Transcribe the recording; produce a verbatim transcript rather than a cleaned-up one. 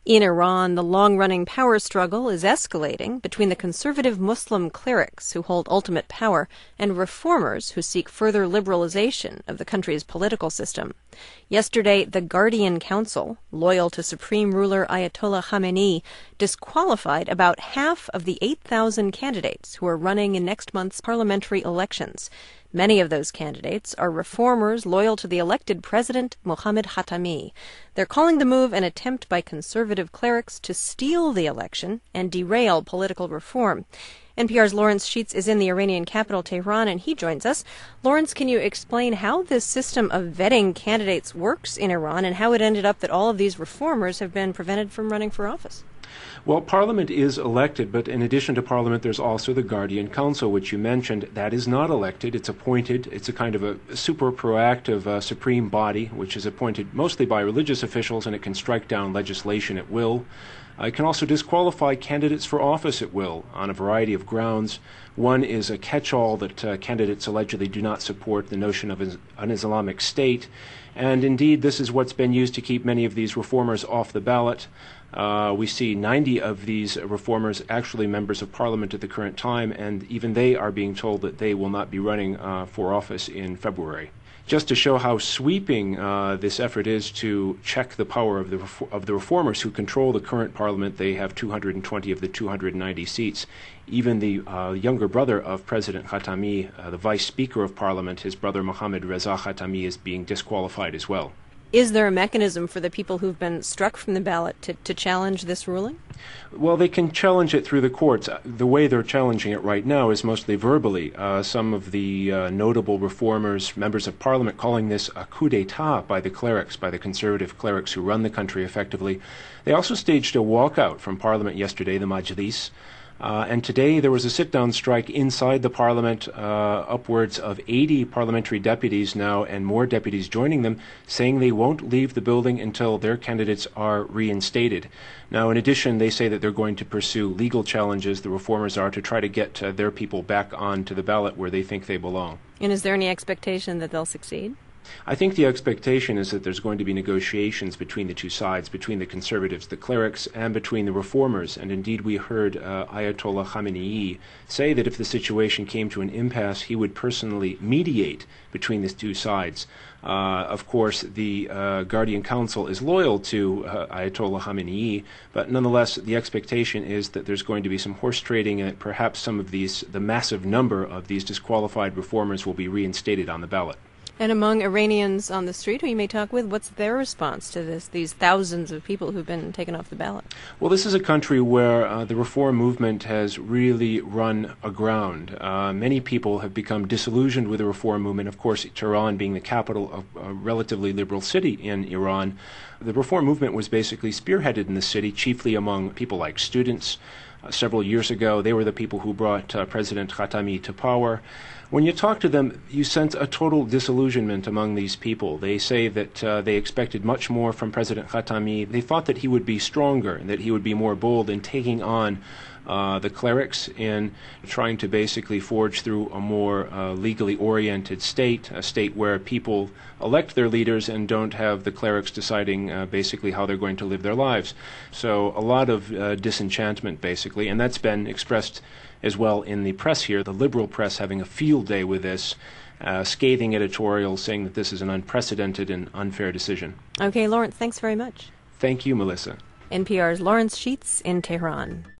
In Iran, the long-running power struggle is escalating between the conservative Muslim clerics who hold ultimate power and reformers who seek further liberalization of the country's political system. Yesterday, the Guardian Council, loyal to Supreme Ruler Ayatollah Khamenei, disqualified about half of the eight thousand candidates who are running in next month's parliamentary elections. Many of those candidates are reformers loyal to the elected president, Mohammad Khatami. They're calling the move an attempt by conservative clerics to steal the election and derail political reform. N P R's Lawrence Sheets is in the Iranian capital, Tehran, and he joins us. Lawrence, can you explain how this system of vetting candidates works in Iran and how it ended up that all of these reformers have been prevented from running for office? Well, Parliament is elected, but in addition to Parliament, there's also the Guardian Council, which you mentioned. That is not elected. It's appointed. It's a kind of a super proactive uh, supreme body, which is appointed mostly by religious officials, and it can strike down legislation at will. Uh, it can also disqualify candidates for office at will on a variety of grounds. One is a catch-all that uh, candidates allegedly do not support the notion of an Islamic state. And indeed, this is what's been used to keep many of these reformers off the ballot. Uh, we see ninety of these reformers actually members of parliament at the current time, and even they are being told that they will not be running uh, for office in February. Just to show how sweeping uh, this effort is to check the power of the of the reformers who control the current parliament, they have two hundred twenty of the two hundred ninety seats. Even the uh, younger brother of President Khatami, uh, the vice speaker of parliament, his brother Mohammad Reza Khatami, is being disqualified as well. Is there a mechanism for the people who've been struck from the ballot to, to challenge this ruling? Well, they can challenge it through the courts. The way they're challenging it right now is mostly verbally. Uh, some of the uh, notable reformers, members of parliament, calling this a coup d'etat by the clerics, by the conservative clerics who run the country effectively. They also staged a walkout from parliament yesterday, the Majlis. Uh, and today there was a sit-down strike inside the parliament, uh, upwards of eighty parliamentary deputies now and more deputies joining them, saying they won't leave the building until their candidates are reinstated. Now, in addition, they say that they're going to pursue legal challenges, the reformers are, to try to get uh, their people back onto the ballot where they think they belong. And is there any expectation that they'll succeed? I think the expectation is that there's going to be negotiations between the two sides, between the conservatives, the clerics, and between the reformers. And indeed, we heard uh, Ayatollah Khamenei say that if the situation came to an impasse, he would personally mediate between the two sides. Uh, of course, the uh, Guardian Council is loyal to uh, Ayatollah Khamenei, but nonetheless, the expectation is that there's going to be some horse trading, and that perhaps some of these, the massive number of these disqualified reformers, will be reinstated on the ballot. And among Iranians on the street who you may talk with, what's their response to this, these thousands of people who've been taken off the ballot? Well, this is a country where uh, the reform movement has really run aground. Uh, many people have become disillusioned with the reform movement. Of course, Tehran being the capital of a relatively liberal city in Iran, the reform movement was basically spearheaded in the city, chiefly among people like students. Uh, several years ago, they were the people who brought uh, President Khatami to power. When you talk to them, you sense a total disillusionment among these people. They say that uh, they expected much more from President Khatami. They thought that he would be stronger and that he would be more bold in taking on uh, the clerics in trying to basically forge through a more uh, legally oriented state, a state where people elect their leaders and don't have the clerics deciding uh, basically how they're going to live their lives. So a lot of uh, disenchantment, basically, and that's been expressed as well in the press here, the liberal press having a field day with this, uh, scathing editorials saying that this is an unprecedented and unfair decision. Okay, Lawrence, thanks very much. Thank you, Melissa. N P R's Lawrence Sheets in Tehran.